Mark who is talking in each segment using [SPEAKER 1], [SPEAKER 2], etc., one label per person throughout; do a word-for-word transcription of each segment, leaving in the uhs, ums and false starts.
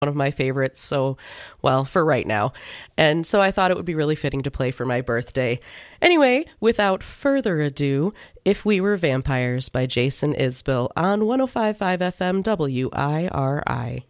[SPEAKER 1] one of my favorites, so, well, for right now. And so I thought it would be really fitting to play for my birthday. Anyway, without further ado, If We Were Vampires by Jason Isbell on one oh five point five F M W I R I.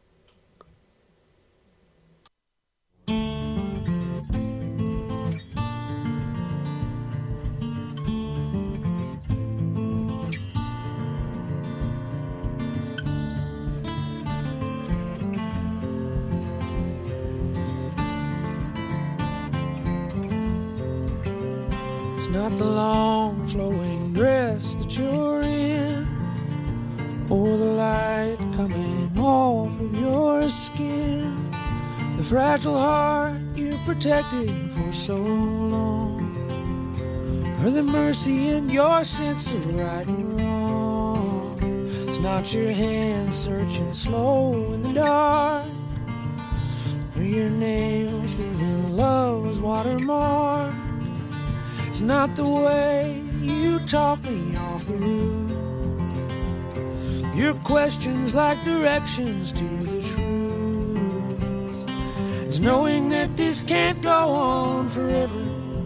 [SPEAKER 2] It's not the long flowing dress that you're in, or the light coming off of your skin, the fragile heart you protected for so long, or the mercy in your sense of right and wrong. It's not your hand searching slow in the dark, or your nails leaving love's watermark. It's not the way you talk me off the roof, your questions like directions to the truth. It's knowing that this can't go on forever.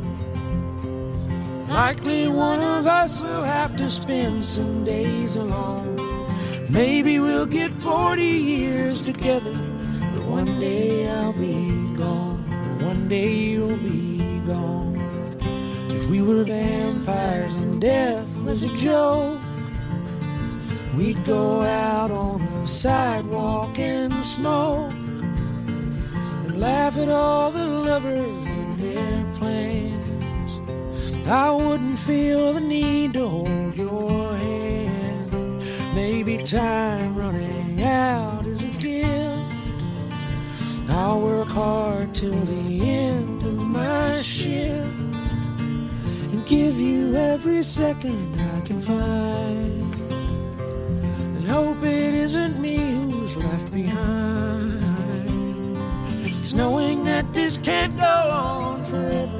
[SPEAKER 2] Likely one of us will have to spend some days alone. Maybe we'll get forty years together, but one day I'll be gone, one day you'll be gone. If we were vampires and death was a joke, we'd go out on the sidewalk and smoke, and laugh at all the lovers and their plans. I wouldn't feel the need to hold your hand. Maybe time running out is a gift. I'll work hard till the end of my shift, give you every second I can find, and hope it isn't me who's left behind. It's knowing that this can't go on forever.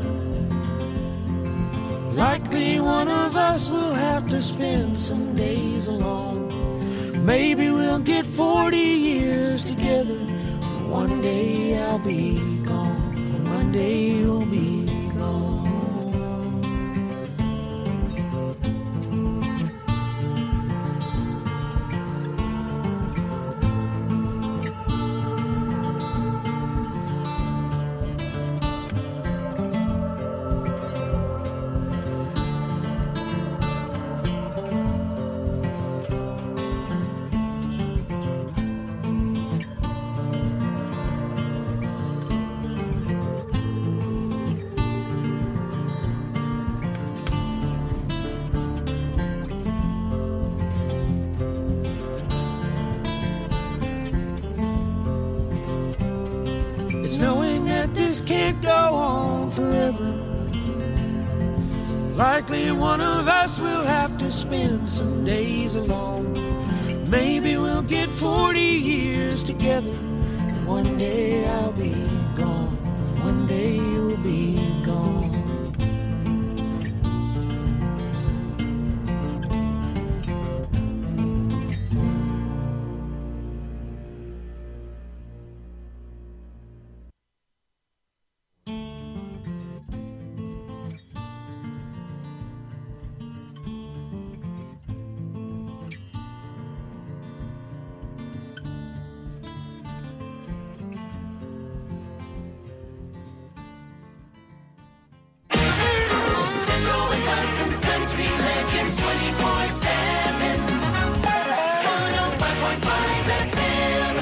[SPEAKER 2] Likely one of us will have to spend some days alone. Maybe we'll get forty years together. One day I'll be gone, one day you'll be gone. Knowing that this can't go on forever. Likely one of us will have to spend some days alone. Maybe we'll get forty years together. One day I'll be gone, one day you'll be gone.
[SPEAKER 3] Country legends twenty-four seven. one oh five point five F M.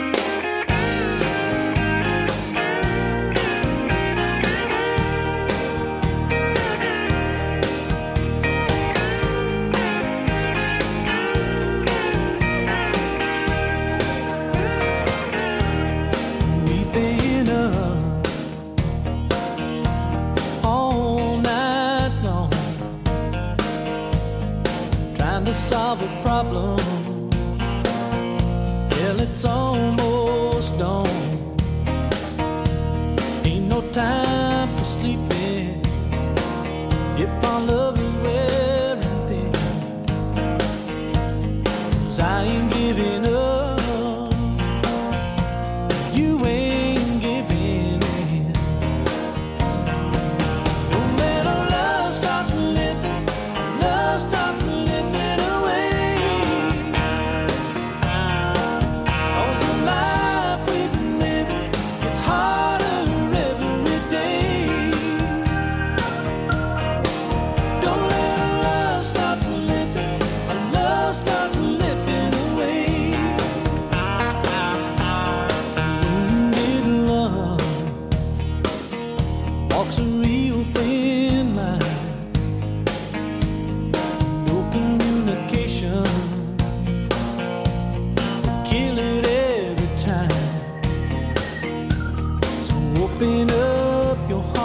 [SPEAKER 2] We've been up all night long, trying to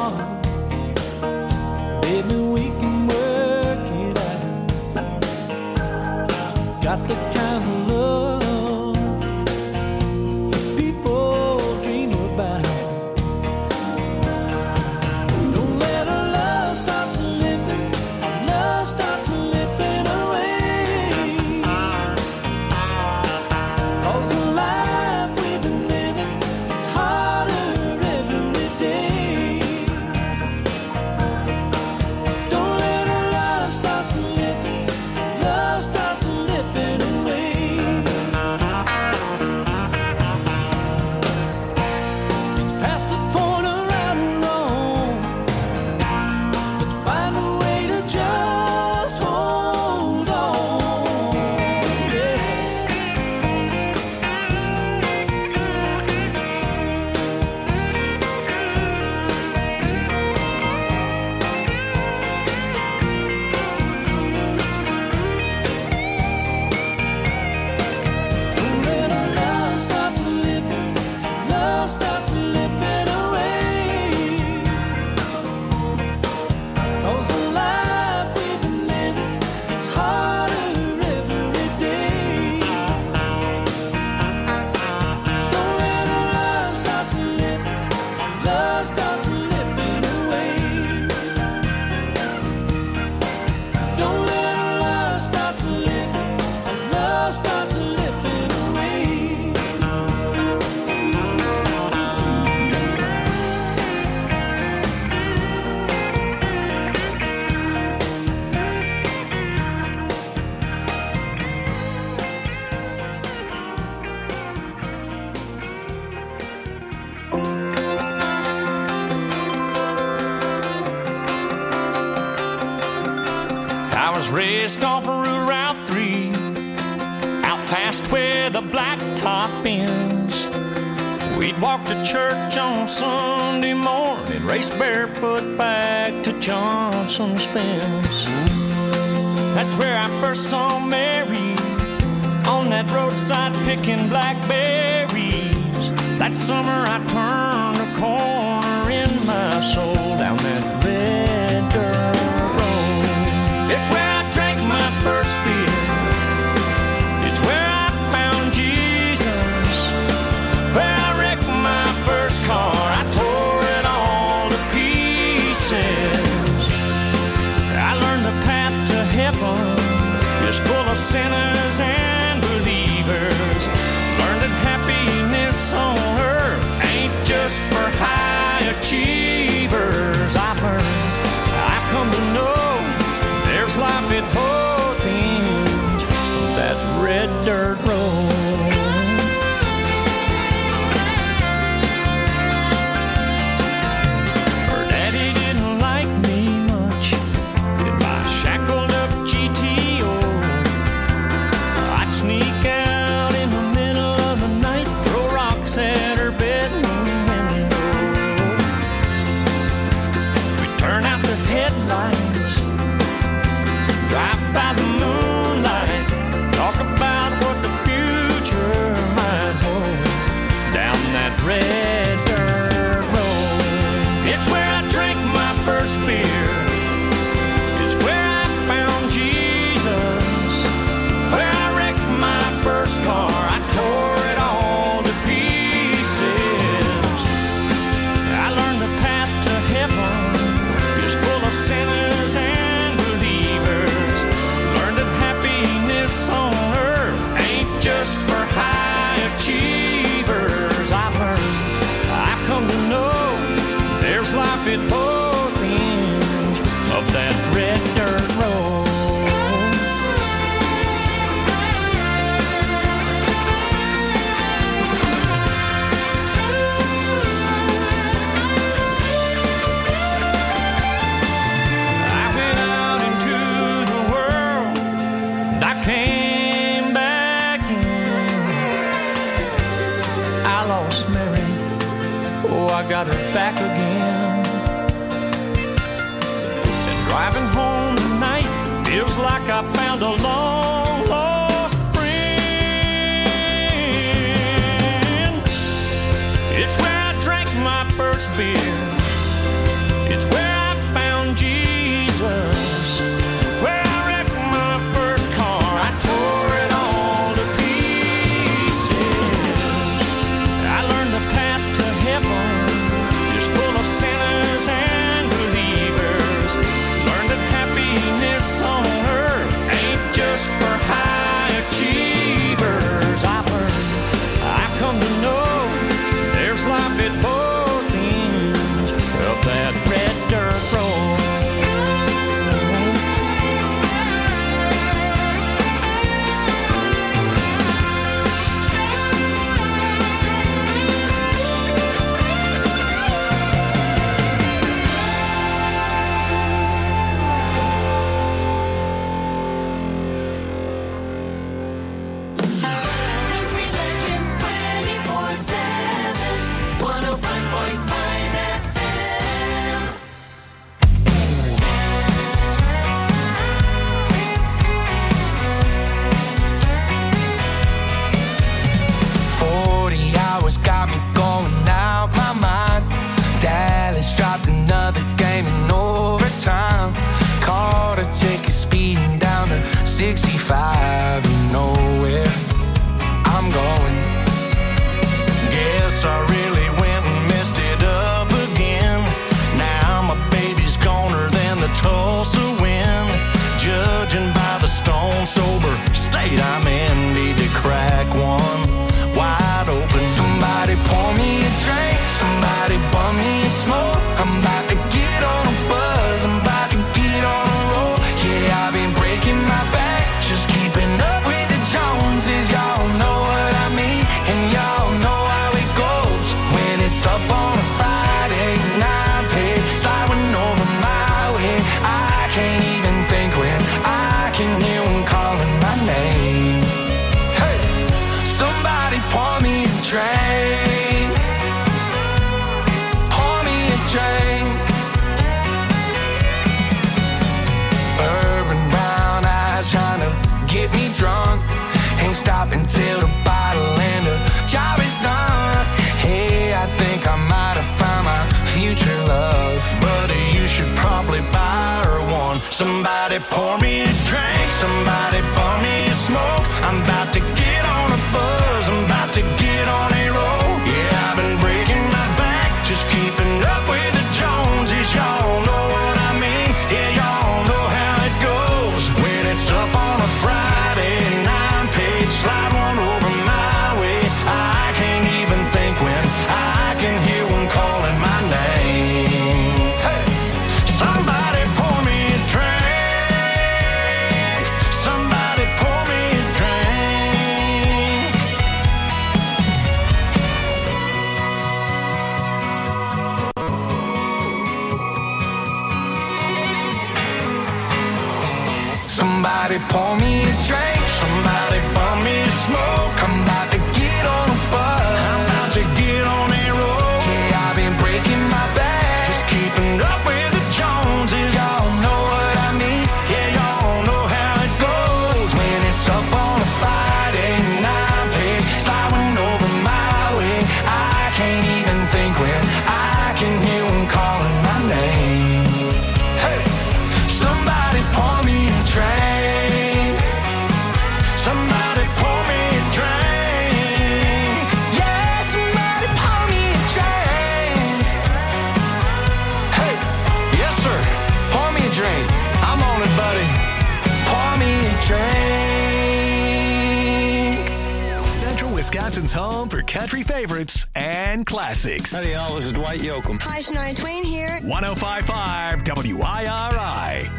[SPEAKER 2] on. Baby, we can work it out. Got the kind of love people dream about. Don't let our love start slipping, our love start slipping away. 'Cause the life we've been living, it's harder every day. Don't let our love start slipping, love start slipping away. It's past the point of right or wrong. Let's find a way to just hold on. Yeah. Don't let our love start slipping, love start slipping away. 'Cause the life we've been living, it's harder every day. Don't let our love start slipping, love start slipping away. Don't let our love start slipping, love start slipping away.
[SPEAKER 4] I was raised off of Route three, out past where the blacktop ends. We'd walk to church on Sunday morning, race barefoot back to Johnson's fence. That's where I first saw Mary, on that roadside picking blackberries. That summer I turned a corner in my soul down that red dirt road. It's where I drank my first beer. It's where I found Jesus. Where I wrecked my first car. I tore it all to pieces. I learned the path to heaven is full of sinners and believers. Learned that happiness on earth ain't just for high achievers. I learned, I've come to know there's life at both ends of that red dirt road. Her daddy didn't like me much in my shackled up G T O. I'd sneak out in the middle of the night, throw rocks at her bedroom window. We'd turn out the headlights, drive by the moonlight, talk about what the future might hold down that red dirt road. It's where I drank my first beer. It's where I found Jesus. Where I wrecked my first car. I tore it all to pieces. I learned the path to heaven is full of sinners and believers. Learned that happiness on earth ain't just for high achievers. I learned, I've come to know there's life at both ends of that red dirt road. I went out into the world, and I came back in. I lost Mary, oh, I got her back again. And driving home tonight feels like I found a long lost friend. It's where I drank my first beer. at both ends of that red dirt road.
[SPEAKER 3] Country Legends twenty-four seven, one oh five point five F M.
[SPEAKER 2] Forty hours got me going out my mind. Dallas dropped another game in overtime. Caught a ticket speeding down to sixty-five and nowhere I'm going. Guess I really went and messed it up again. Now my baby's goner than the Tulsa wind. Judging by the stone sober state I'm in, need to crack one wide open. Somebody pour me a drink, somebody bum me a smoke. I'm about to get on a buzz, I'm about to get on a roll. Yeah, I've been breaking my back, just keeping up with the Joneses. Y'all know what I mean, and y'all know how it goes. When it's up on a Friday night, pay sliding over my way. I can't even think when I can hear one calling my name. Hey, somebody pour me a drink, pour me a drink. Bourbon brown eyes trying to get me drunk. Ain't stopping till the bottle and the job is done. Hey, I think I might have found my future love. Buddy, you should probably buy her one. Somebody pour me a drink, somebody pour me a smoke. I'm about to get on a buzz, I'm about to get on a roll. Yeah, I've been breaking my back, just keeping up with the Joneses. Y'all know what I mean, yeah, y'all know how it goes. When it's up on a Friday night, page slide one over my way. I can't even think when I can hear one calling my name. Hey, somebody pour me a drink, somebody pour me a drink. Somebody pour me a drink, somebody pour me a smoke. I'm about to get on a buzz, I'm about to get on a roll. Yeah, I've been breaking my back, just keeping up with the Joneses. Y'all know what I mean, yeah, y'all know how it goes. When it's up on a Friday night, pay sliding over my way. I can't even think when I can hear one calling my name. Hey, somebody pour me a drink, somebody pour me a drink. Yeah, somebody pour me a drink. Hey, yes sir, pour me a drink. I'm on it, buddy. Pour me a drink.
[SPEAKER 5] Central Wisconsin's home for country favorites and classics.
[SPEAKER 6] Howdy, y'all. This is Dwight Yoakam.
[SPEAKER 7] Hi, Shania Twain here.
[SPEAKER 5] one oh five point five W I R I.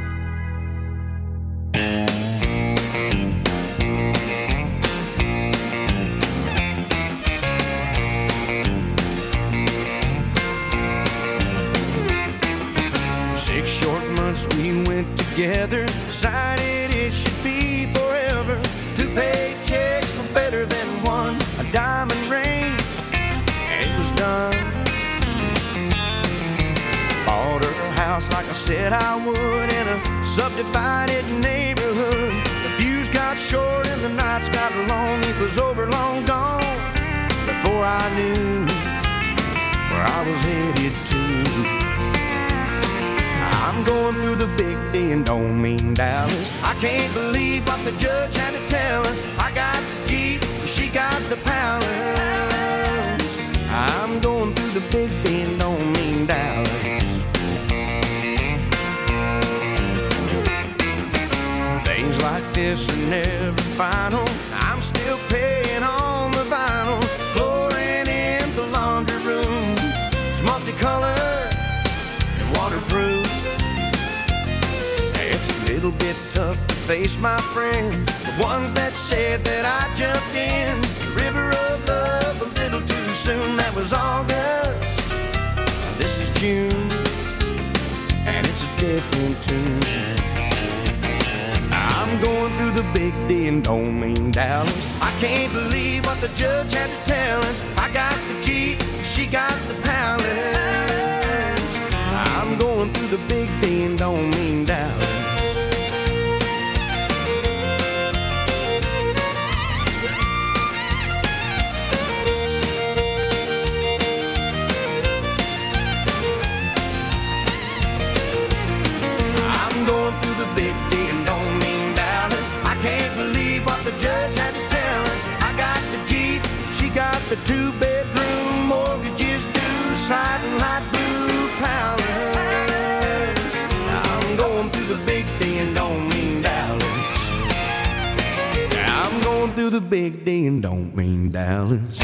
[SPEAKER 2] Six short months we went together, decided it should be forever. Two paychecks were better than one, a diamond ring, and it was done. Bought her a house like I said I would in a subdivided neighborhood. The views got short and the nights got long, it was over long gone before I knew where I was headed to. I'm going through the big D and don't mean Dallas. I can't believe what the judge had to tell us. I got the Jeep, she got the palace. I'm going through the big D and don't mean Dallas. Things like this are never final. I'm still paying on the vinyl, flooring in the laundry room. little bit tough to face my friends, the ones that said that I jumped in the river of love a little too soon. That was August, this is June, and it's a different tune. I'm going through the big D and don't mean Dallas. I can't believe what the judge had to tell us. I got the Jeep, she got the palace. I'm going through the big D and don't mean Dallas. I'm going through the big D and don't mean Dallas. I can't believe what the judge had to tell us. I got the Jeep, she got the two-bedroom, mortgages due, siding light blue palace. I'm going through the big D and don't mean Dallas. I'm going through the big D and don't mean Dallas.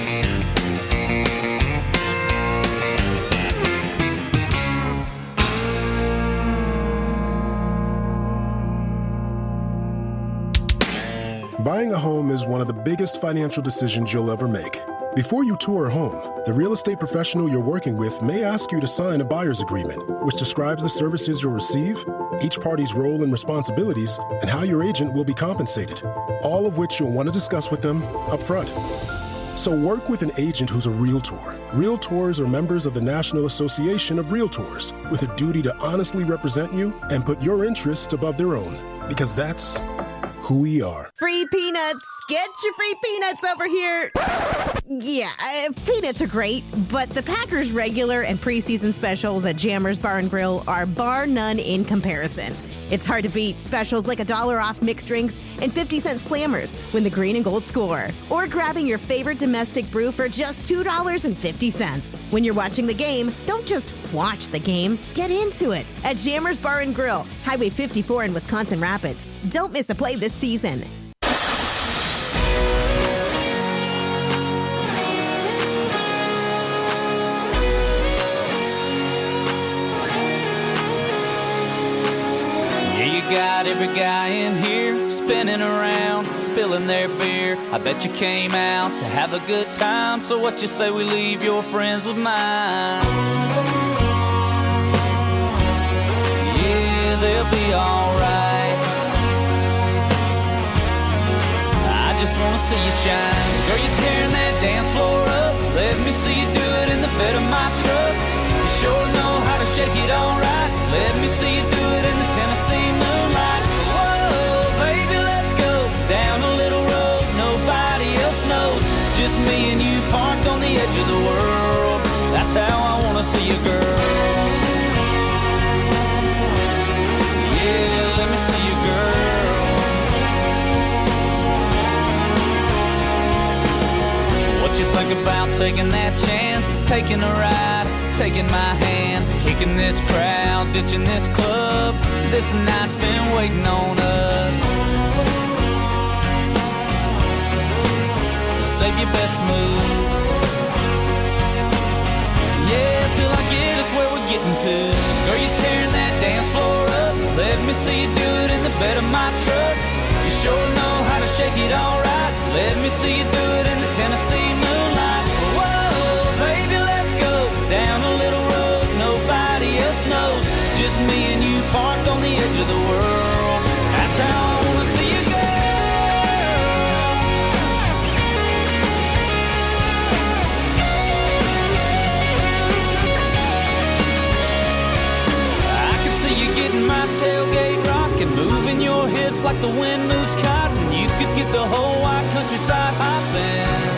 [SPEAKER 6] Buying a home is one of the biggest financial decisions you'll ever make. Before you tour a home, the real estate professional you're working with may ask you to sign a buyer's agreement, which describes the services you'll receive, each party's role and responsibilities, and how your agent will be compensated, all of which you'll want to discuss with them up front. So work with an agent who's a Realtor. Realtors are members of the National Association of Realtors with a duty to honestly represent you and put your interests above their own, because that's who we are.
[SPEAKER 7] Free peanuts. Get your free peanuts over here. Yeah, uh, peanuts are great, but the Packers regular and preseason specials at Jammers Bar and Grill are bar none in comparison. It's hard to beat specials like a dollar off mixed drinks and fifty cent slammers when the green and gold score, or grabbing your favorite domestic brew for just two dollars and fifty cents. When you're watching the game, don't just watch the game, get into it at Jammers Bar and Grill, Highway fifty-four in Wisconsin Rapids. Don't miss a play this season.
[SPEAKER 8] Got every guy in here spinning around, spilling their beer. I bet you came out to have a good time, so what you say we leave your friends with mine? Yeah, they'll be alright. I just wanna see you shine. Girl, you tearing that dance floor up. Let me see you do it in the bed of my truck. You sure know how to shake it alright. Let me see you do it in the Tennessee moonlight. Whoa, baby, let's go down a little road nobody else knows. Just me and you parked on the edge of the world. That's how I wanna see you, girl. Yeah, let me see you, girl. What you think about taking that chance, taking a ride, taking my hand, kicking this crowd, ditching this club? This night's been waiting on us. Save your best move. Yeah, till I get us where we're getting to. Girl, you tearing that dance floor up. Let me see you do it in the bed of my truck. You sure know how to shake it alright. Let me see you do it in the Tennessee moonlight. Whoa, baby, let's go down a little road nobody else knows. Just me and you parked on the edge of the world. That's how I wanna see you, girl. I can see you getting my tailgate rocking, moving your hips like the wind moves cotton. You could get the whole wide countryside hopping.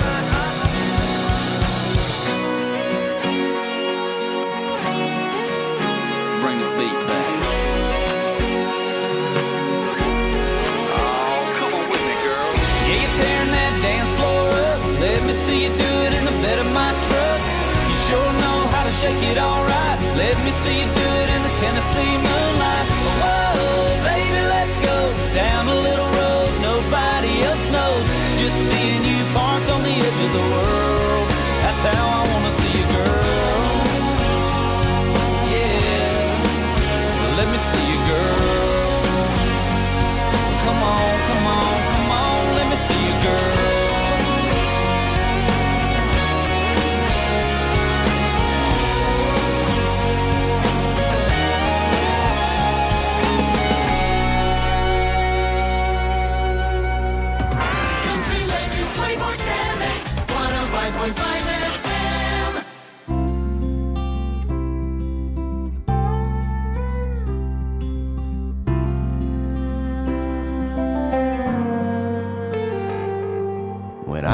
[SPEAKER 8] See you do it in the bed of my truck. You sure know how to shake it alright. Let me see you do it in the Tennessee moonlight. Whoa, baby, let's go down a little road nobody else knows. Just me and you parked on the edge of the world. That's how I wanna see you, girl. Yeah, let me see you, girl.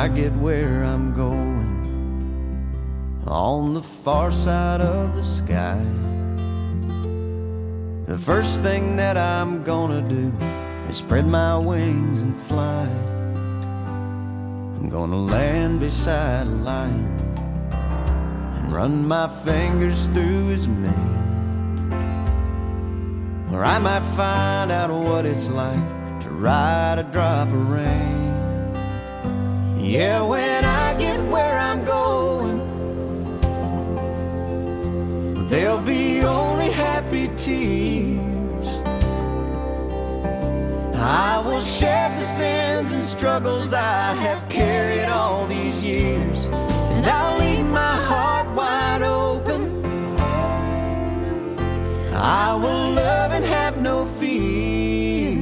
[SPEAKER 9] I get where I'm going, on the far side of the sky, the first thing that I'm gonna do is spread my wings and fly. I'm gonna land beside a lion and run my fingers through his mane, where I might find out what it's like to ride a drop of rain. Yeah, when I get where I'm going, there'll be only happy tears. I will shed the sins and struggles I have carried all these years, and I'll leave my heart wide open. I will love and have no fear.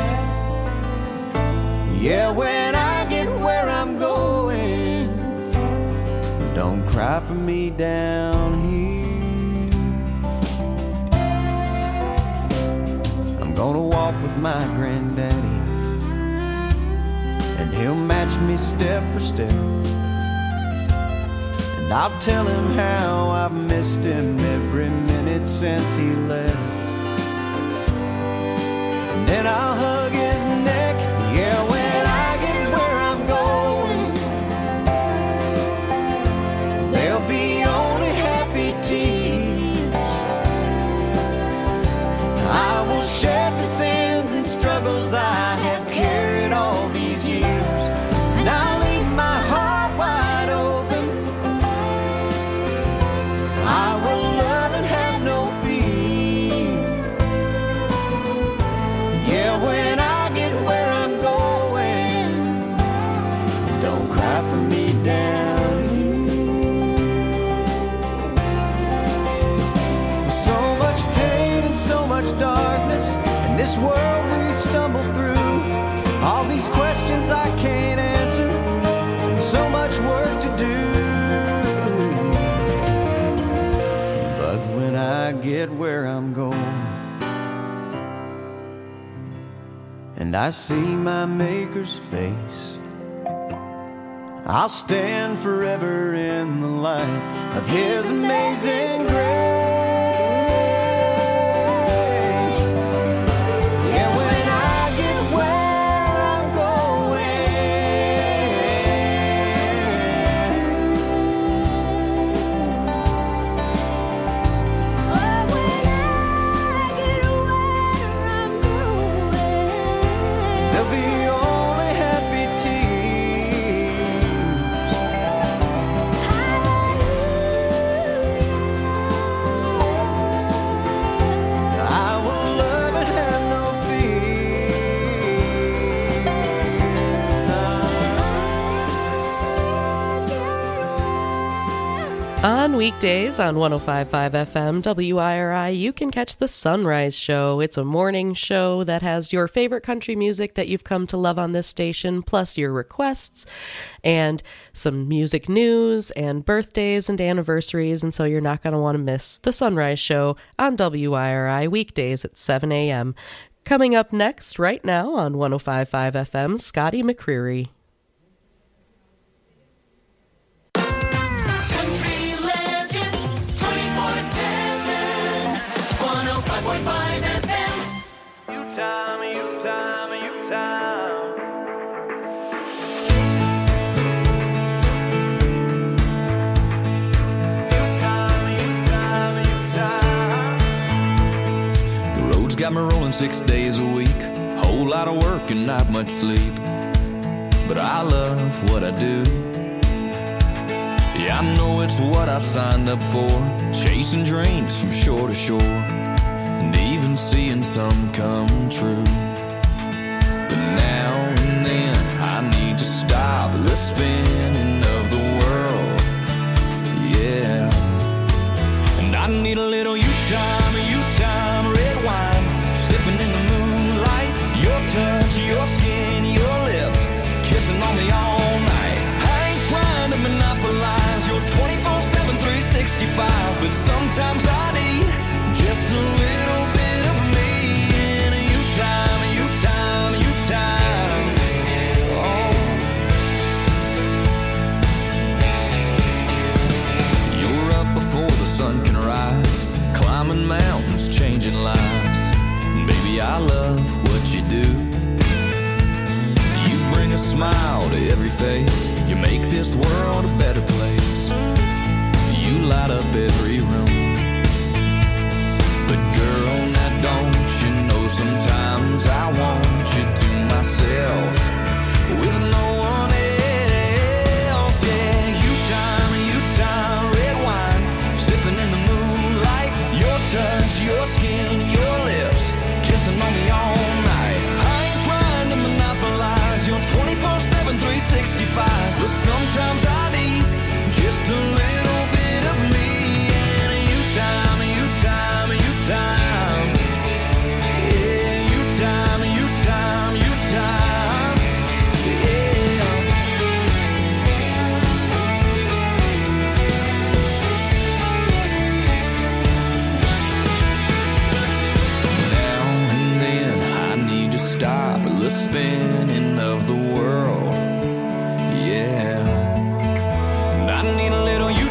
[SPEAKER 9] Yeah, when I get where I'm going, don't cry for me down here. I'm gonna walk with my granddaddy, and he'll match me step for step, and I'll tell him how I've missed him every minute since he left. And then I'll hug his neck. Yeah, when I get where I'm going, there'll be only happy tears. I will shed the sins and struggles I have carried all these years, and I'll leave my heart wide open. I will love and have no fear. Yeah, when I get where I'm going, don't cry for me down here. With so much pain and so much darkness in this world we stumble through, all these questions I can't answer, and so much work to do. But when I get where I'm going, and I see my Maker's face, I'll stand forever in the light of His amazing grace. Yeah, when I get where I'm going, there'll be only happy tears. I will love and have no fear.
[SPEAKER 1] On weekdays on one oh five point five F M W I R I, you can catch The Sunrise Show. It's a morning show that has your favorite country music that you've come to love on this station, plus your requests and some music news and birthdays and anniversaries, and so you're not going to want to miss The Sunrise Show on W I R I weekdays at seven a.m. Coming up next, right now on one oh five point five F M, Scotty McCreery.
[SPEAKER 3] Country legends twenty-four seven, one oh five point five F M.
[SPEAKER 9] You time, you time, you time.
[SPEAKER 8] The road's got me rolling six days a week, whole lot of work and not much sleep, but I love what I do. Yeah, I know it's what I signed up for, chasing dreams from shore to shore, and even seeing some come true. But now and then I need to stop the spinning of the world, yeah. And I need a little you time, you time, red wine, sipping in the moonlight, your touch, your skin, your lips, kissing on me all night. I ain't trying to monopolize your twenty-four seven, three sixty-five, but sometimes I need just a little bit of me in a you time, you time, you time. Oh,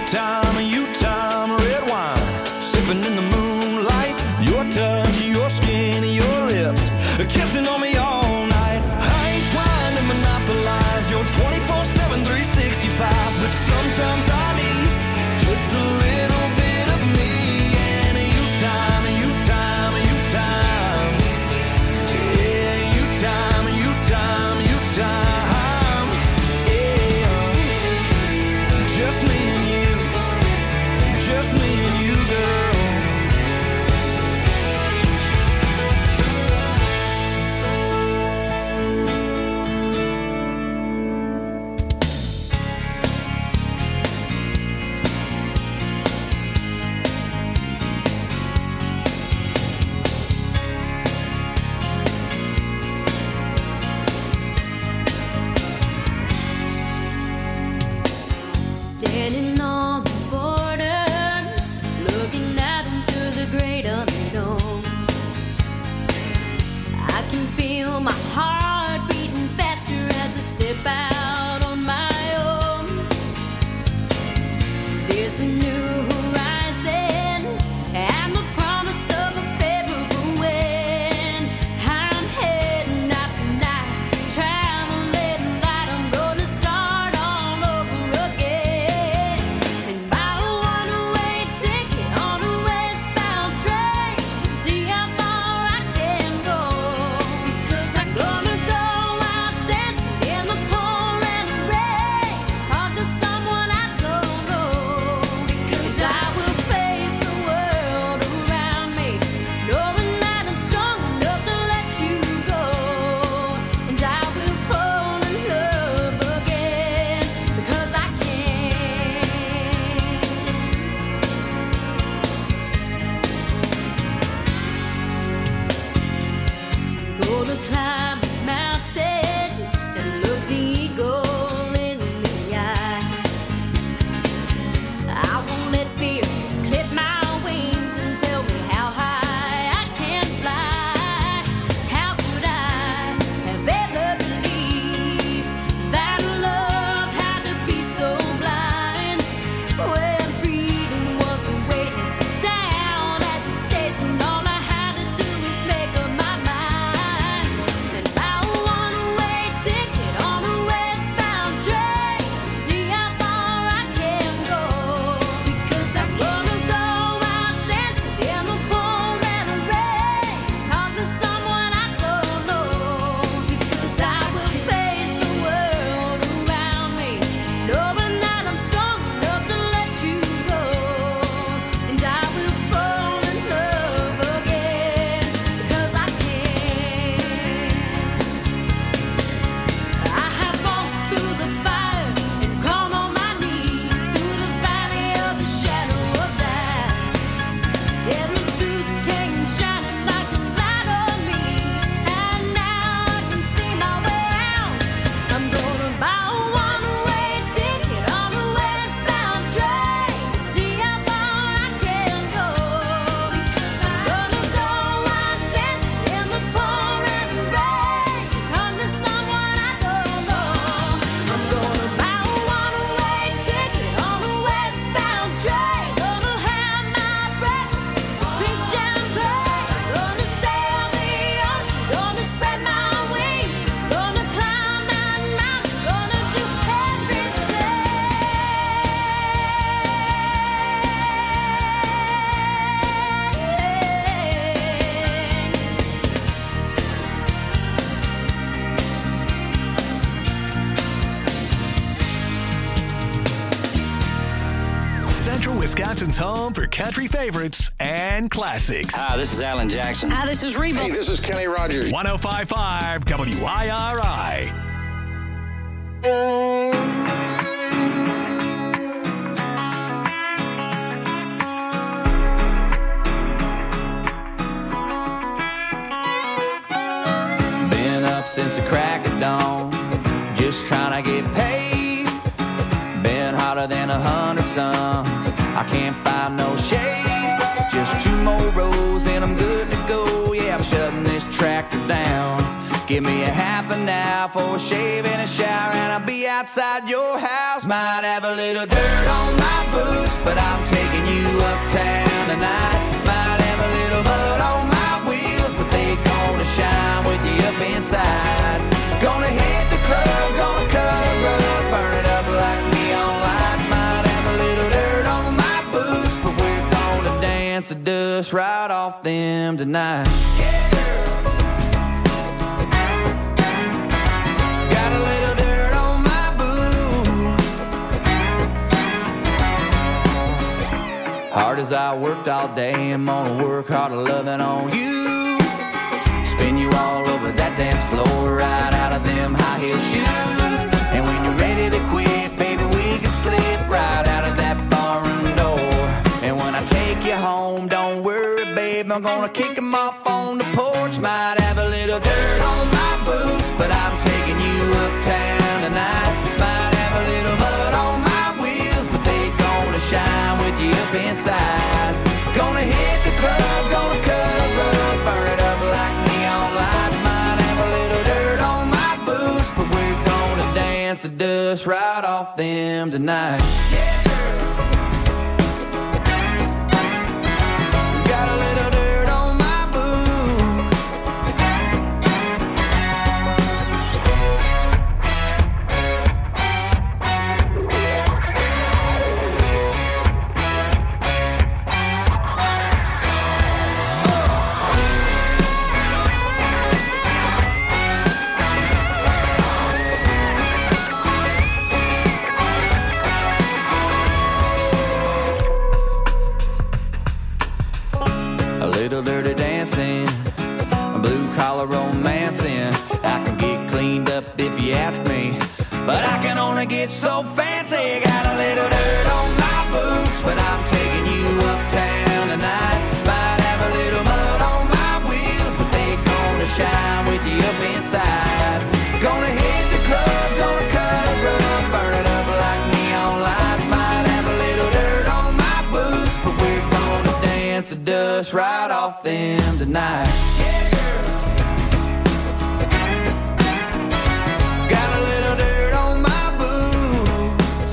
[SPEAKER 9] time, you time, red wine, sipping in the moonlight. Your touch, your skin, your lips, kissing on me all night. I ain't trying to monopolize your twenty-four seven, three sixty-five, but sometimes I need just a little bit of me. And you time, you time, you time, yeah, you time, you time, you time, yeah. Just me and you, just me and you, girl.
[SPEAKER 10] Standing on the border, looking out into the great unknown. I can feel my heart beating faster as I step out on my own. There's a new horizon and the promise of a favorable wind. I'm heading out tonight, traveling light. I'm gonna start all over again. And buy a one-way ticket on a westbound train. See how far I can go. Because I'm gonna go out dancing in the pouring rain. Talk to someone I don't know. Because I will face the world around me, knowing that I'm strong enough to let you go. And I will fall in love again. Because I can. Gonna climb a mountain and look the eagle in the eye. I won't let fear clip my wings and tell me how high I can fly. How could I have ever believed that love had to be so blind? When freedom wasn't waiting down at the station, all I had to do is make up my mind. And buy a one-way ticket on a westbound train. See how far I can go. Because I'm gonna go out dancing in the pouring rain. Talk to someone I don't know. Because I will face the world around me, knowing that I'm strong enough to let you go. And I will fall in love again. Because I can. I have walked through the fire and gone on my knees through the valley of the shadow of death. And the truth came shining like a light on me. And now I can see my way out. I'm gonna buy a one-way ticket on a westbound train. See how far I can go. Because I'm gonna go out dancing in the pouring rain. Talk to someone I don't know. I'm gonna buy a one-way ticket on a westbound train. Gonna have my breakfast, drink champagne. Gonna sail the ocean, gonna spread my wings. Gonna climb that mountain, gonna do
[SPEAKER 5] Central Wisconsin's home for country favorites and classics.
[SPEAKER 8] Hi, this is Alan Jackson.
[SPEAKER 10] Hi, this is Reba.
[SPEAKER 11] Hey, this is Kenny Rogers.
[SPEAKER 5] one oh five point five W I R I.
[SPEAKER 8] Been up since the crack of dawn, just trying to get paid. Been hotter than a hundred suns. I can't find no shade. Just two more rows and I'm good to go. Yeah, I'm shutting this tractor down. Give me a half an hour for a shave and a shower, and I'll be outside your house. Might have a little dirt on my boots.
[SPEAKER 9] but I'm taking you uptown tonight. Might have a little mud on my wheels, but they gonna shine with you up inside. Gonna hit the club, gonna cut a rug, burn it up like neon lights. Might have a little dirt on my boots, but we're gonna dance the dust right off them tonight. Yeah, girl. Got a little dirt on my boots. Hard as I worked all day, I'm gonna work harder loving on you. Spin you all over that dance floor, right out of them high heel shoes. And when you're ready to quit, baby, we can slip right out of that barroom door. And when I take you home, don't worry, babe, I'm gonna kick them off on the porch. Might have a little dirt on my boots, but I'm taking you uptown tonight. Might have a little mud on my wheels, but they gonna shine with you up inside. Gonna hit the club, gonna cut a rug, burn it up like neon lights. Might have a little dirt on my boots, but we're gonna dance the dust right off them tonight. Yeah, girl. Got a little dirt on my boots. A little dirty dancing, a blue collar romancing. I can get cleaned up if you ask me, but I can only get so fancy. Got a little dirt on my boots, but I'm taking you uptown tonight. Might have a little mud on my wheels, but they gonna shine with you up inside. Gonna hit the club, gonna cut a rug, burn it up like neon lights. Might have a little dirt on my boots, but we're gonna dance the dust right off them tonight. Yeah, girl. Got a little dirt on my boots.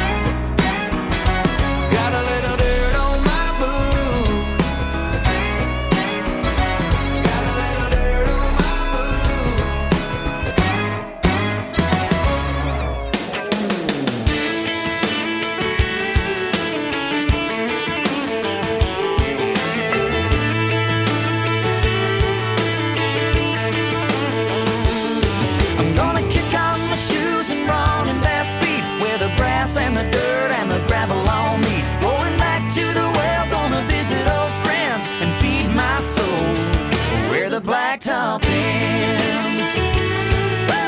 [SPEAKER 9] Got a little dirt on my boots. Got a little dirt on my boots.
[SPEAKER 8] I'm gonna kick off my shoes and run in bare feet, where the grass and the dirt and the gravel all meet. Going back to the well, gonna visit old friends and feed my soul where the blacktop ends. Woo!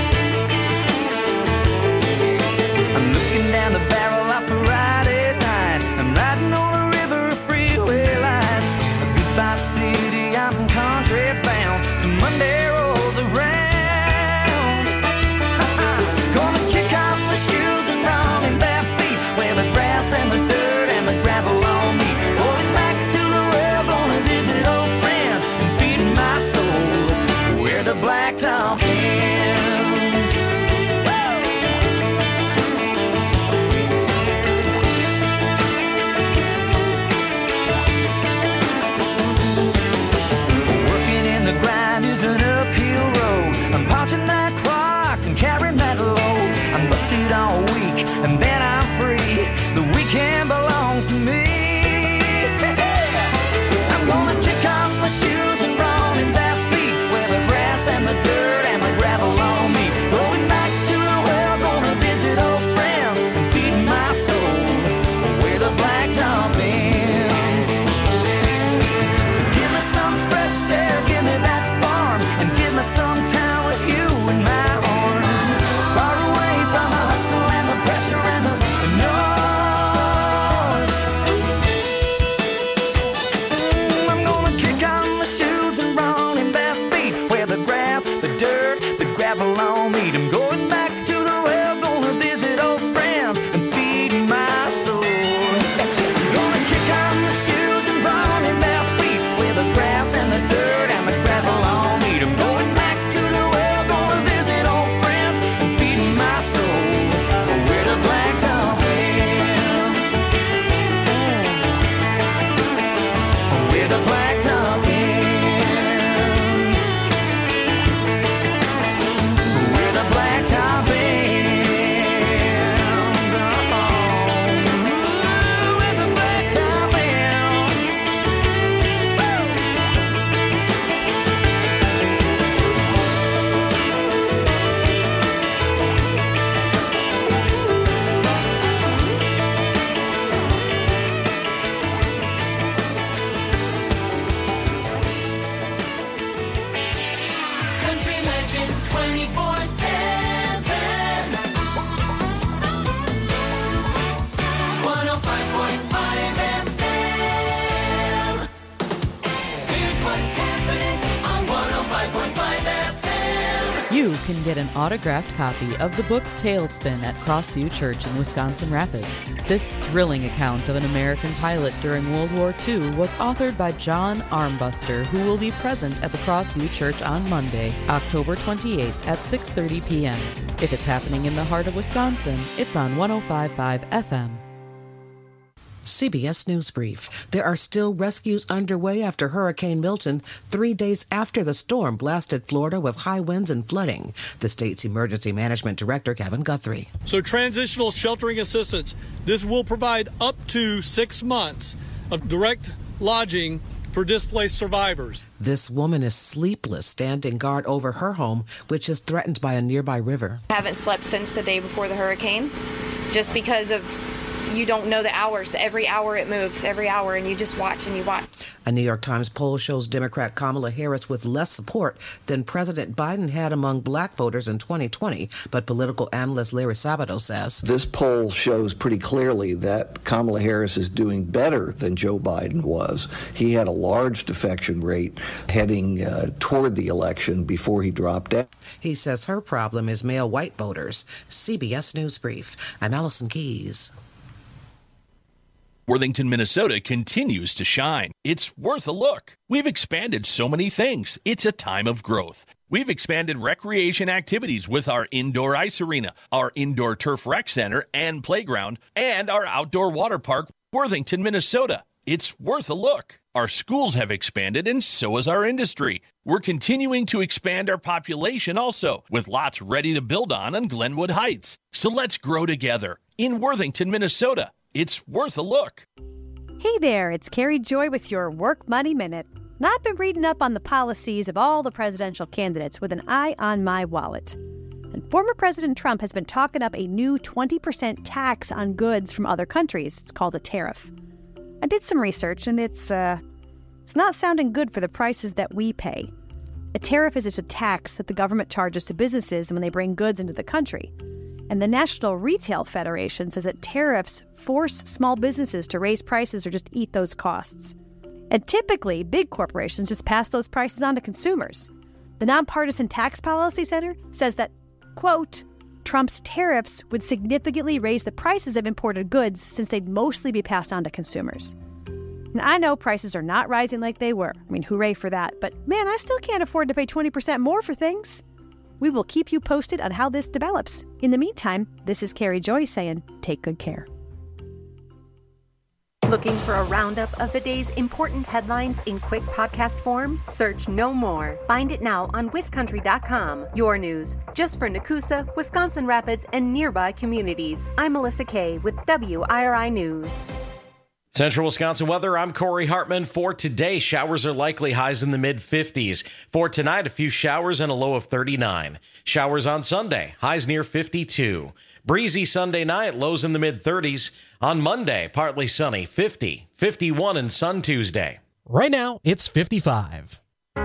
[SPEAKER 8] I'm looking down the barrel of a Friday night. I'm riding on a river of freeway lights. A goodbye city, I'm country bound till Monday rolls around. Gonna kick off my shoes and run in bare feet, where the grass and the
[SPEAKER 11] You can get an autographed copy of the book Tailspin at Crossview Church in Wisconsin Rapids. This thrilling account of an American pilot during World War Two was authored by John Armbuster, who will be present at the Crossview Church on Monday, October twenty-eighth at six thirty p.m. If it's happening in the heart of Wisconsin, it's on one oh five point five F M.
[SPEAKER 12] C B S News Brief. There are still rescues underway after Hurricane Milton, three days after the storm blasted Florida with high winds and flooding. The state's Emergency Management Director, Kevin Guthrie.
[SPEAKER 13] So transitional sheltering assistance, this will provide up to six months of direct lodging for displaced survivors.
[SPEAKER 12] This woman is sleepless, standing guard over her home, which is threatened by a nearby river.
[SPEAKER 14] I haven't slept since the day before the hurricane, just because of you don't know the hours. Every hour it moves, every hour, and you just watch and you watch.
[SPEAKER 12] A New York Times poll shows Democrat Kamala Harris with less support than President Biden had among black voters in twenty twenty, but political analyst Larry Sabato says
[SPEAKER 15] this poll shows pretty clearly that Kamala Harris is doing better than Joe Biden was. He had a large defection rate heading uh, toward the election before he dropped out.
[SPEAKER 12] He says her problem is male white voters. C B S News Brief. I'm Allison Keyes.
[SPEAKER 16] Worthington, Minnesota continues to shine. It's worth a look. We've expanded so many things. It's a time of growth. We've expanded recreation activities with our indoor ice arena, our indoor turf rec center and playground, and our outdoor water park, Worthington, Minnesota. It's worth a look. Our schools have expanded, and so has our industry. We're continuing to expand our population also, with lots ready to build on on Glenwood Heights. So let's grow together in Worthington, Minnesota. It's worth a look.
[SPEAKER 17] Hey there, it's Carrie Joy with your Work Money Minute. And I've been reading up on the policies of all the presidential candidates with an eye on my wallet. And former President Trump has been talking up a new twenty percent tax on goods from other countries. It's called a tariff. I did some research, and it's, uh, it's not sounding good for the prices that we pay. A tariff is just a tax that the government charges to businesses when they bring goods into the country. And the National Retail Federation says that tariffs force small businesses to raise prices or just eat those costs. And typically, big corporations just pass those prices on to consumers. The Nonpartisan Tax Policy Center says that, quote, Trump's tariffs would significantly raise the prices of imported goods since they'd mostly be passed on to consumers. And I know prices are not rising like they were. I mean, hooray for that. But man, I still can't afford to pay twenty percent more for things. We will keep you posted on how this develops. In the meantime, this is Carrie Joy saying, take good care.
[SPEAKER 18] Looking for a roundup of the day's important headlines in quick podcast form? Search No More. Find it now on Wiscountry dot com. Your news, just for Nakusa, Wisconsin Rapids, and nearby communities. I'm Melissa Kay with W I R I News.
[SPEAKER 19] Central Wisconsin weather, I'm Corey Hartman. For today, showers are likely, highs in the mid fifties. For tonight, a few showers and a low of thirty-nine. Showers on Sunday, highs near fifty-two. Breezy Sunday night, lows in the mid thirties. On Monday, partly sunny, fifty. fifty-one in Sun Tuesday.
[SPEAKER 20] Right now, it's fifty-five.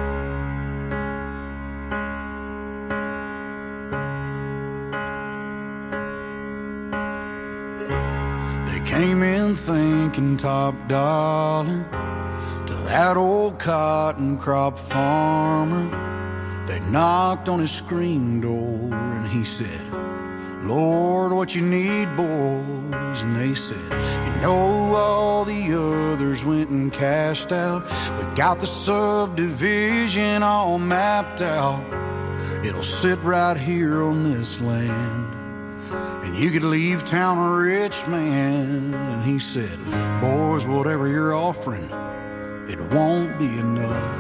[SPEAKER 2] Came in thinking top dollar to that old cotton crop farmer. They knocked on his screen door and he said, Lord, what you need, boys? And they said, you know, all the others went and cashed out. We got the subdivision all mapped out. It'll sit right here on this land. And you could leave town a rich man. And he said, boys, whatever you're offering, it won't be enough.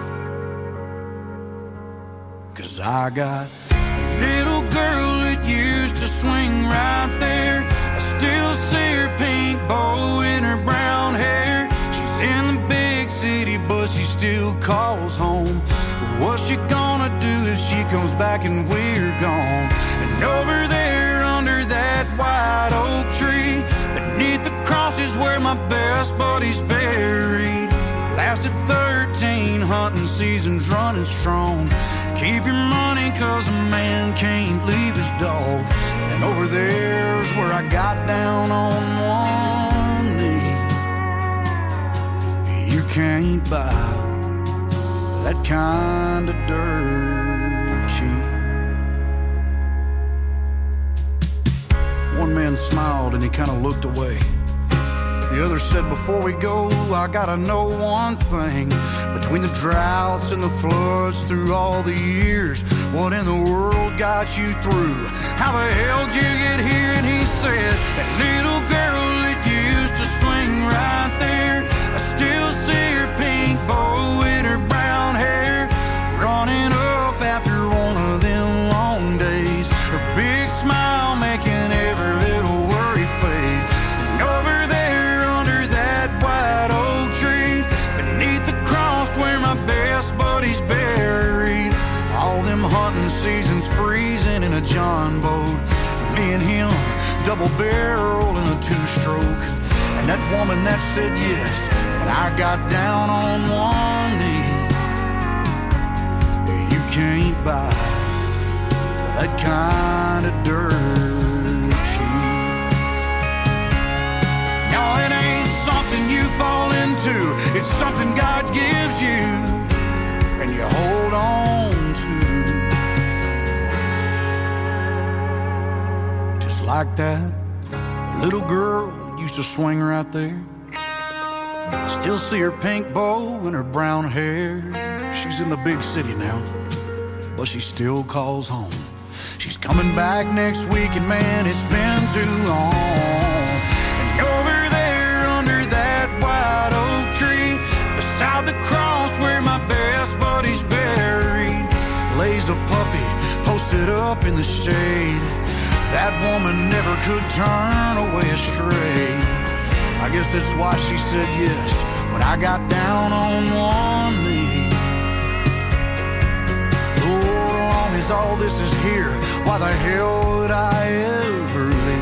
[SPEAKER 2] 'Cause I got a little girl that used to swing right there. I still see her pink bow in her brown hair. She's in the big city, but she still calls home. What's she gonna do if she comes back and we're gone? And over there under that white oak tree, beneath the cross is where my best buddy's buried. Lasted thirteen hunting seasons running strong. Keep your money 'cause a man can't leave his dog. And over there's where I got down on one knee. You can't buy that kind of dirt cheap.
[SPEAKER 21] One man smiled and he kind of looked away. The other said, before we go, I gotta know one thing. Between the droughts and the floods through all the years, what in the world got you through? How the hell did you get here? And he said, that little girl that used to swing right there, I still see her pink bow in her brown hair, running up after one of them long days, her big smile making every little worry fade. And over there under that white oak tree, beneath the cross where my best buddy's buried, all them hunting seasons freezing in a John boat, me and him double barrel in a two-stroke. And that woman that said yes, but I got down on one knee. You can't buy that kind of dirt cheap. No, it ain't something you fall into, it's something God gives you and you hold on to. Just like that little girl used to swing right there. I still see her pink bow and her brown hair. She's in the big city now, but she still calls home. She's coming back next week, and man, it's been too long. And over there under that white oak tree, beside the cross where my best buddy's buried, lays a puppy posted up in the shade. That woman never could turn away astray. I guess that's why she said yes when I got down on one knee. Lord, as long as all this is here, why the hell would I ever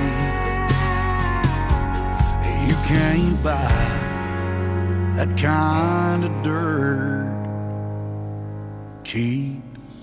[SPEAKER 21] leave? You can't buy that kind of dirt cheap.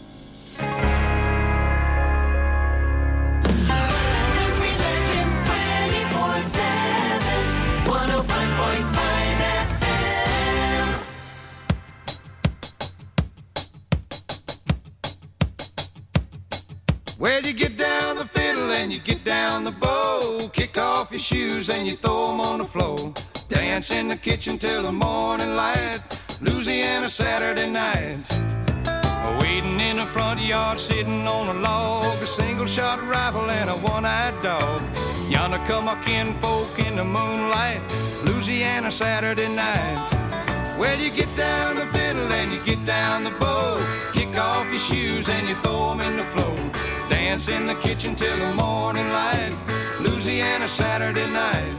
[SPEAKER 22] Well, you get down the fiddle and you get down the bow, kick off your shoes and you throw them on the floor, dance in the kitchen till the morning light, Louisiana Saturday night. Waiting in the front yard, sitting on a log, a single-shot rifle and a one-eyed dog. Yonder come our kinfolk in the moonlight, Louisiana Saturday night. Well, you get down the fiddle and you get down the bow, kick off your shoes and you throw them in the floor, dance in the kitchen till the morning light, Louisiana Saturday night.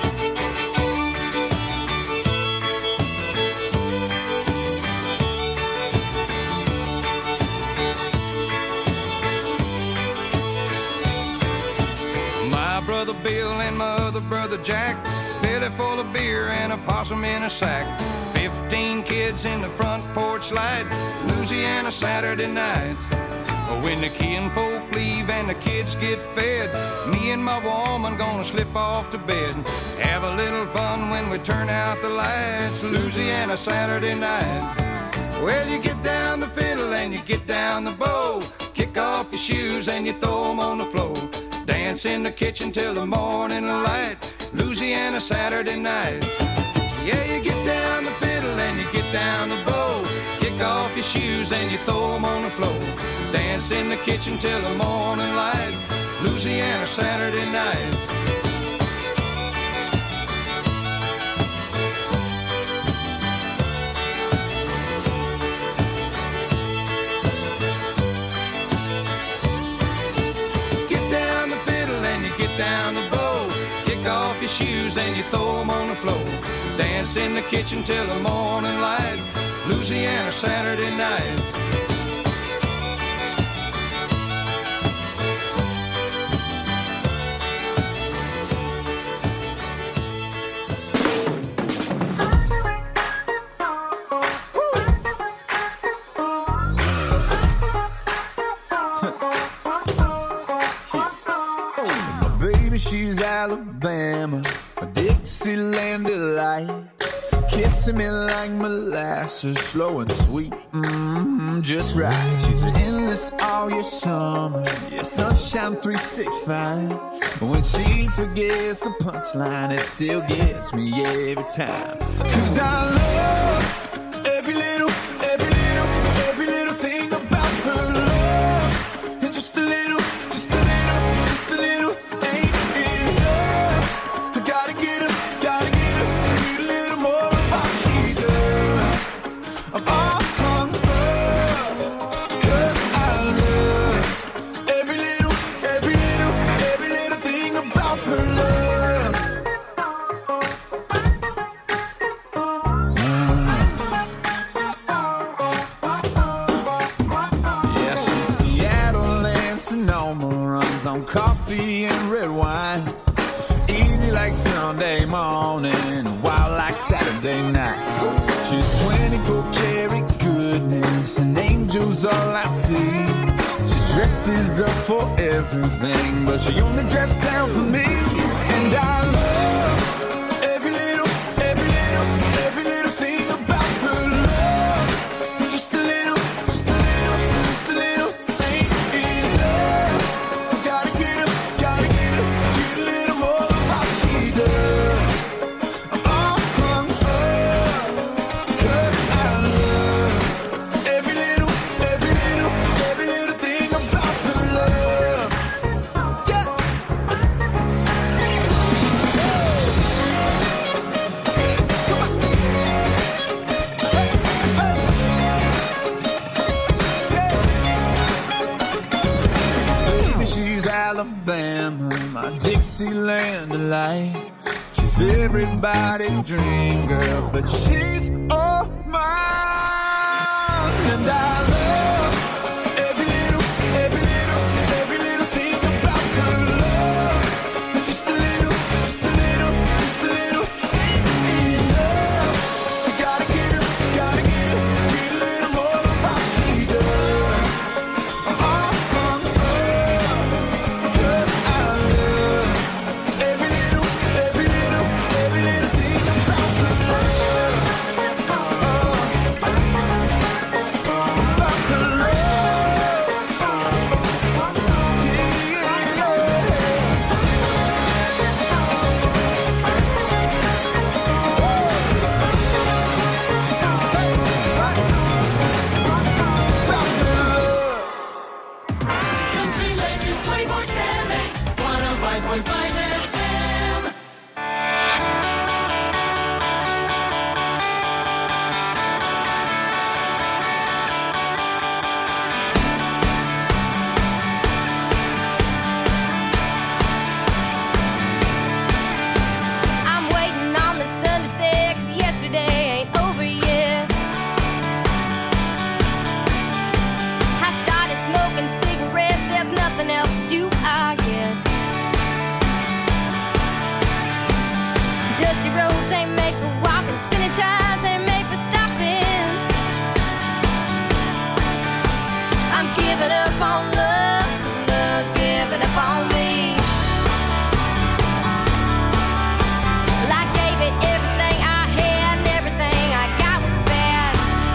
[SPEAKER 22] My brother Bill and my other brother Jack, belly full of beer and a possum in a sack, fifteen kids in the front porch light, Louisiana Saturday night. When the kinfolk leave and the kids get fed, me and my woman gonna slip off to bed, have a little fun when we turn out the lights, Louisiana Saturday night. Well, you get down the fiddle and you get down the bow, kick off your shoes and you throw them on the floor, dance in the kitchen till the morning light, Louisiana Saturday night. Yeah, you get down the fiddle and you get down the bow, kick off your shoes and you throw them on the floor, dance in the kitchen till the morning light, Louisiana Saturday night. Get down the fiddle and you get down the bow, kick off your shoes and you throw them on the floor, dance in the kitchen till the morning light, Louisiana Saturday night.
[SPEAKER 23] She's Alabama, a Dixieland delight, kissing me like molasses, slow and sweet. Mm-hmm. I'm just right. She's endless all your summer. Yeah, sunshine three sixty-five. When she forgets the punchline, it still gets me every time. Cause I love every little, every little, every little thing about her love. And just a little, just a little, just a little ain't enough. I gotta get her, gotta get her, need a little more of what she does. I'm all hung up, cause I love every little, every little, every little thing about her love. Yeah, she's Seattle and Sonoma, runs on coffee and red wine. Easy like Sunday morning, wild like Saturday night. She's twenty-four karat goodness, and angels all I see. She dresses up for everything, but she only dressed down for me. And I love every little, every little, every little thing about her love. And just a little, just a little, just a little ain't enough. I gotta get her, gotta get her, get a little more of what she does. I'm all hung up, cause I love every little, every little, every little thing about her love. Yeah. Baby, she's Alabama, my Dixieland delight. She's everybody's dream girl, but she's all mine. And I love every little, every little, every little thing about her love. And just a little, just a little, just a little ain't enough. I gotta get her, gotta get her, get a little more of what she does. I'm all hung up, cause I love every little, every little, every little thing about her love. About her love. Yeah,
[SPEAKER 3] Country Legends twenty-four seven, one oh five point five F M.
[SPEAKER 10] I'm waiting on the sun to set, 'cause yesterday ain't over yet. I started smoking cigarettes, there's nothing else to do, I guess. Dusty roads ain't made for walking, spinning tires ain't made for stopping. I'm giving up on love, 'cause love's giving up on me. Well, I gave it everything I had, and everything I got was bad.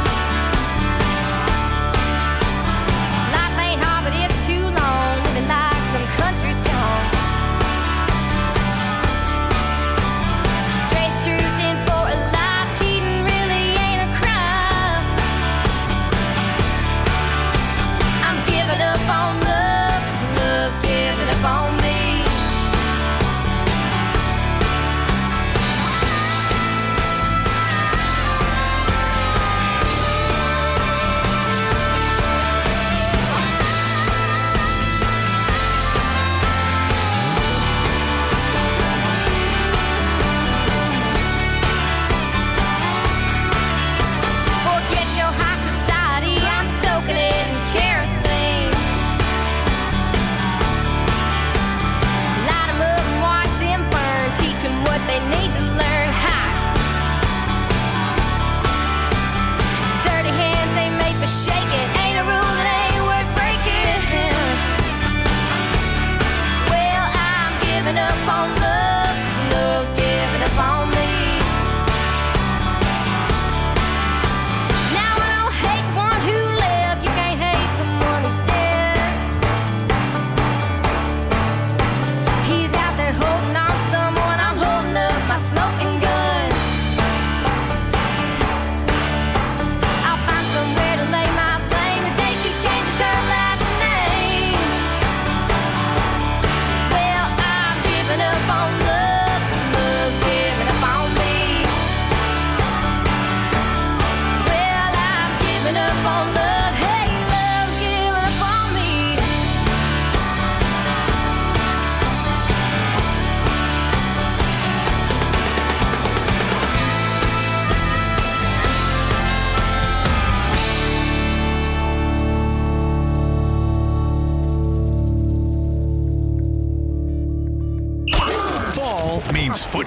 [SPEAKER 10] Life ain't hard, but it's too long, living like some country song. Trade truth in for a lie, cheating really ain't a crime. I'm giving up on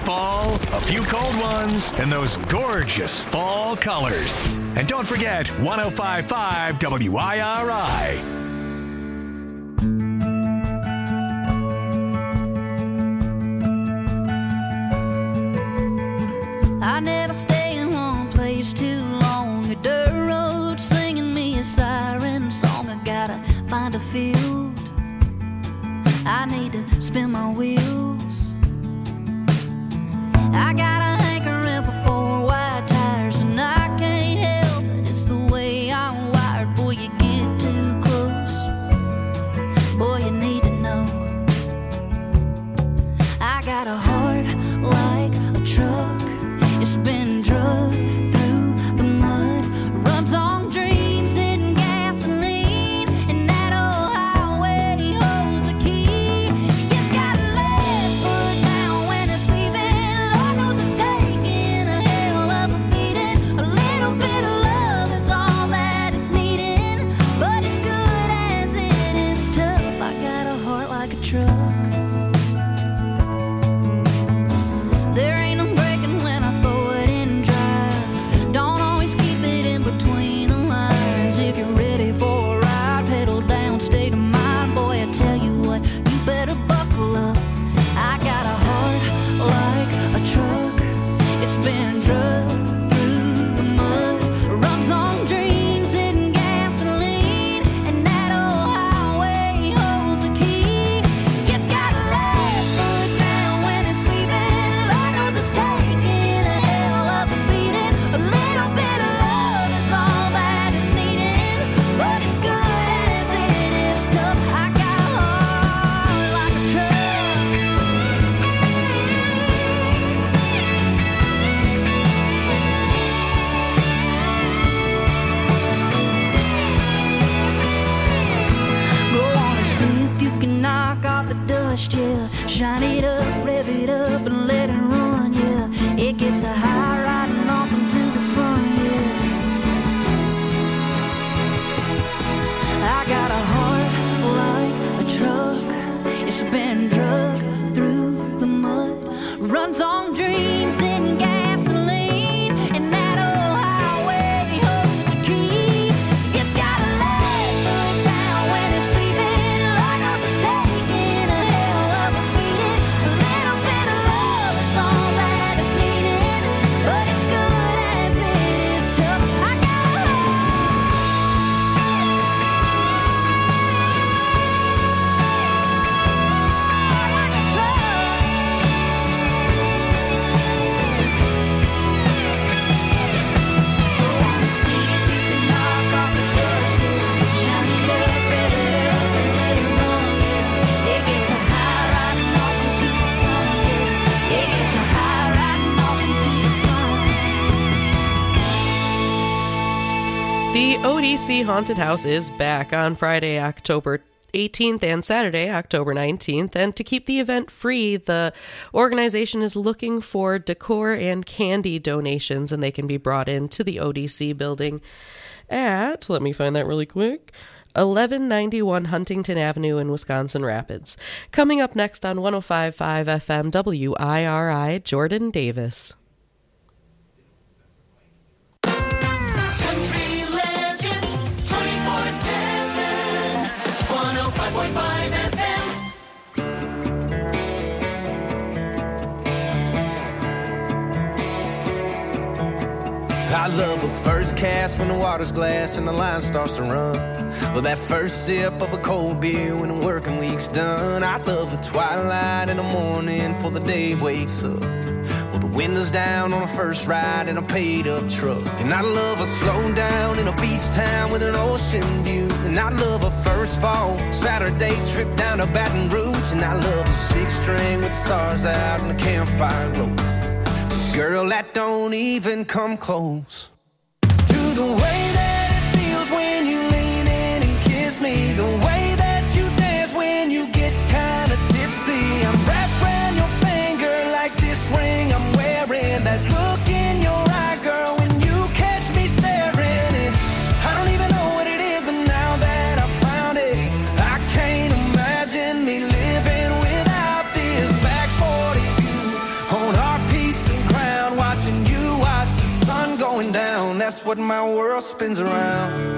[SPEAKER 5] fall, a few cold ones, and those gorgeous fall colors. And don't forget one oh five point five W I R I.
[SPEAKER 10] I never stay in one place too long. A dirt road singing me a siren song. I gotta find a field. I need to spin my wheels. I got a hankering for four white tires, and I can't help it. It's the way I'm wired. Boy, you get too close. Boy, you need to know. I got a heart like a truck. It's been drugged through the mud, runs on dreams and gasoline, and that old highway holds a key. It's got a left foot down when it's leaving. Lord knows it's taking a hell of a beating. A little bit of love is all that it's needing, but as good as it is tough, I got a heart like a truck. There ain't no breaking when I throw it in drive. Don't always keep it in between the lines. If you're ready for a ride, pedal down, state of mind. Boy, I tell you what, you better buckle up. I got a heart like a truck. It's been drugged through the mud, runs on dreams and gasoline, and that old highway holds a key. It's got a left foot down when it's leaving. Lord knows it's taking a hell of a beating. A little bit of love is all that it's needing, but as good as it is tough, I got a heart like a truck. Go on and see if you can knock off the dust, yeah. Shine it up, rev it up, and let it run, yeah. It gets a high riding off into the sun, yeah. I got a heart like a truck. It's been drugged through the mud, runs on dreams and gasoline, and that old highway holds a key. It's got a left foot down when it's leaving. Lord knows it's taking a hell of a beating. A little bit of love is all that it's needing, but as good as it is tough, I got a heart like a
[SPEAKER 1] The O D C Haunted House is back on Friday, October eighteenth and Saturday, October nineteenth. And to keep the event free, the organization is looking for decor and candy donations, and they can be brought into the O D C building at, let me find that really quick, eleven ninety-one Huntington Avenue in Wisconsin Rapids. Coming up next on one oh five point five F M W I R I, Jordan Davis.
[SPEAKER 3] Country legends twenty-four seven, one oh five point five F M.
[SPEAKER 2] I love a first cast when the water's glass and the line starts to run. Well, that first sip of a cold beer when the working week's done. I love a twilight in the morning before the day wakes up. Well, the windows down on a first ride in a paid-up truck. And I love a slow down in a beach town with an ocean view. And I love a first fall Saturday trip down to Baton Rouge. And I love a six-string with the stars out and the campfire glow. Girl, that don't even come close to the way that it feels when you lean in and kiss me. The way that you dance when you get kind of tipsy. I'm wrapped around your finger like this ring I'm wearing. That look in your eye, girl, when you catch me staring. And I don't even know what it is, but now that I found it, I can't imagine me living without this back forty view on our and that's what my world spins around.